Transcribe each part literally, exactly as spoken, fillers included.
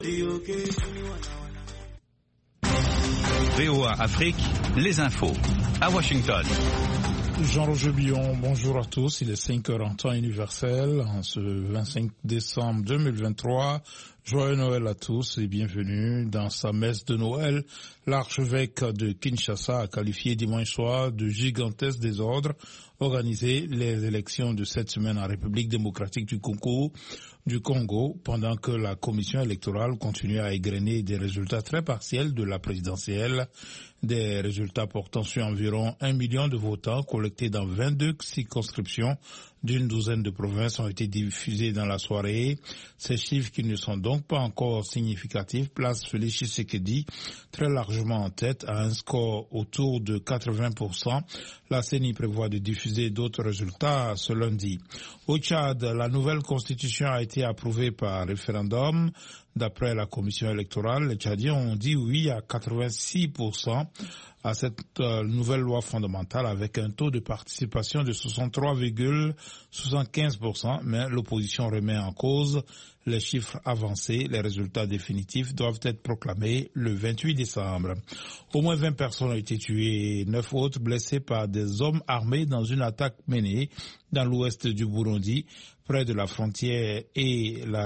V O A Afrique, les infos, à Washington. Jean-Roger Billon, bonjour à tous. Il est cinq heures en temps universel, en ce vingt-cinq décembre deux mille vingt-trois. Joyeux Noël à tous et bienvenue dans sa messe de Noël. L'archevêque de Kinshasa a qualifié dimanche soir de gigantesque désordre organisé les élections de cette semaine en République démocratique du Congo, du Congo, pendant que la commission électorale continue à égrener des résultats très partiels de la présidentielle. Des résultats portant sur environ un million de votants collectés dans vingt-deux circonscriptions d'une douzaine de provinces ont été diffusés dans la soirée. Ces chiffres, qui ne sont donc pas encore significatifs, placent Félix Tshisekedi très largement en tête à un score autour de quatre-vingts pour cent. La C E N I prévoit de diffuser d'autres résultats ce lundi. Au Tchad, la nouvelle constitution a été approuvée par référendum. D'après la commission électorale, les Tchadiens ont dit oui à quatre-vingt-six pour cent à cette euh, nouvelle loi fondamentale avec un taux de participation de soixante-trois virgule soixante-quinze pour cent, mais l'opposition remet en cause les chiffres avancés. Les résultats définitifs doivent être proclamés le vingt-huit décembre. Au moins vingt personnes ont été tuées et neuf autres blessées par des hommes armés dans une attaque menée dans l'ouest du Burundi, près de la frontière et la,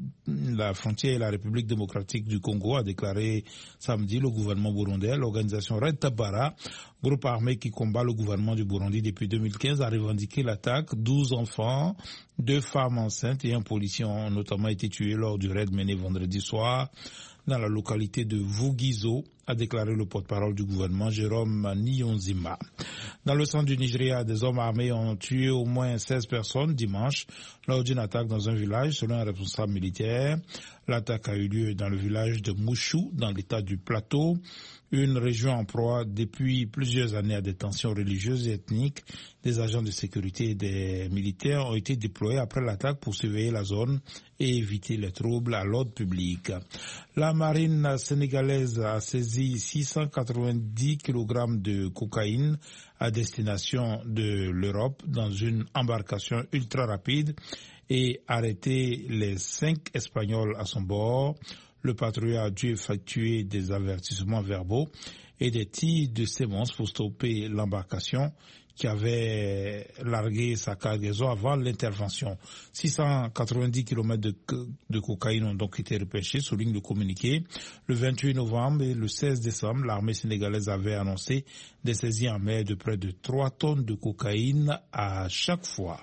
la frontière et la République démocratique du Congo, a déclaré samedi le gouvernement burundais. L'organisation Red Tabara, groupe armé qui combat le gouvernement du Burundi depuis deux mille quinze, a revendiqué l'attaque. douze enfants, deux femmes enceintes et un policier ont notamment été tués lors du raid mené vendredi soir dans la localité de Vugizo, a déclaré le porte-parole du gouvernement Jérôme Niyonzima. Dans le centre du Nigeria, des hommes armés ont tué au moins seize personnes dimanche lors d'une attaque dans un village, selon un responsable militaire. L'attaque a eu lieu dans le village de Mouchou, dans l'état du Plateau, une région en proie depuis plusieurs années à des tensions religieuses et ethniques. Des agents de sécurité et des militaires ont été déployés après l'attaque pour surveiller la zone et éviter les troubles à l'ordre public. La marine sénégalaise a saisi six cent quatre-vingt-dix kilogrammes de cocaïne à destination de l'Europe dans une embarcation ultra rapide et arrêté les cinq Espagnols à son bord. Le patrouille a dû effectuer des avertissements verbaux et des tirs de sémence pour stopper l'embarcation qui avait largué sa cargaison avant l'intervention. six cent quatre-vingt-dix kilomètres de, de cocaïne ont donc été repêchés, souligne le communiqué. Le vingt-huit novembre et le seize décembre, l'armée sénégalaise avait annoncé des saisies en mer de près de trois tonnes de cocaïne à chaque fois.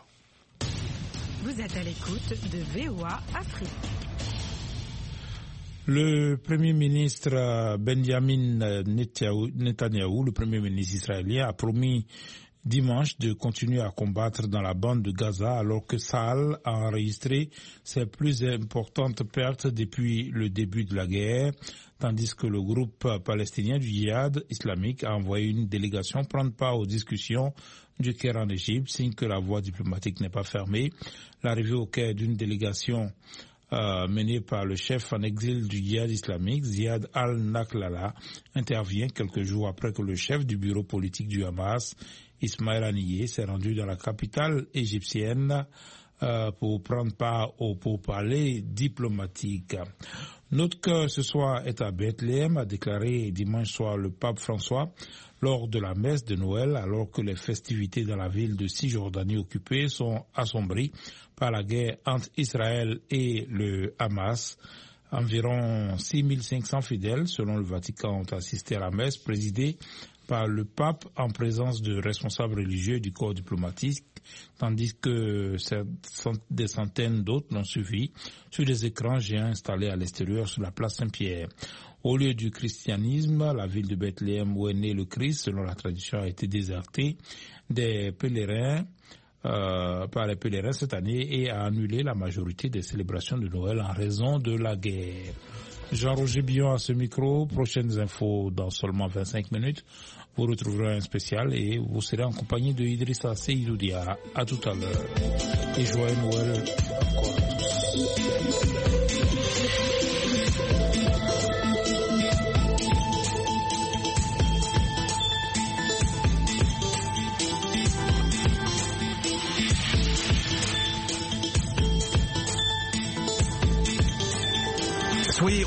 Vous êtes à l'écoute de V O A Afrique. Le Premier ministre Benjamin Netanyahou, le Premier ministre israélien, a promis dimanche de continuer à combattre dans la bande de Gaza alors que Tsahal a enregistré ses plus importantes pertes depuis le début de la guerre, tandis que le groupe palestinien du djihad islamique a envoyé une délégation prendre part aux discussions du Caire en Égypte, signe que la voie diplomatique n'est pas fermée. L'arrivée au Caire d'une délégation Euh, mené par le chef en exil du djihad islamique, Ziad al-Naklala, intervient quelques jours après que le chef du bureau politique du Hamas, Ismaël Haniyeh, s'est rendu dans la capitale égyptienne euh, pour prendre part au pourparlers diplomatique. Note que ce soir est à Bethléem, a déclaré dimanche soir le pape François lors de la messe de Noël, alors que les festivités dans la ville de Cisjordanie occupée sont assombries par la guerre entre Israël et le Hamas. Environ six mille cinq cents fidèles, selon le Vatican, ont assisté à la messe présidée par le pape en présence de responsables religieux du corps diplomatique, tandis que des centaines d'autres l'ont suivi sur des écrans géants installés à l'extérieur sur la place Saint-Pierre. Au lieu du christianisme, la ville de Bethléem où est né le Christ, selon la tradition, a été désertée des pèlerins Euh, par les pèlerins cette année et a annulé la majorité des célébrations de Noël en raison de la guerre. Jean-Roger Billon à ce micro. Prochaines infos dans seulement vingt-cinq minutes. Vous retrouverez un spécial et vous serez en compagnie de Idrissa Seydou Diarra. À tout à l'heure. Et joyeux Noël encore à tous.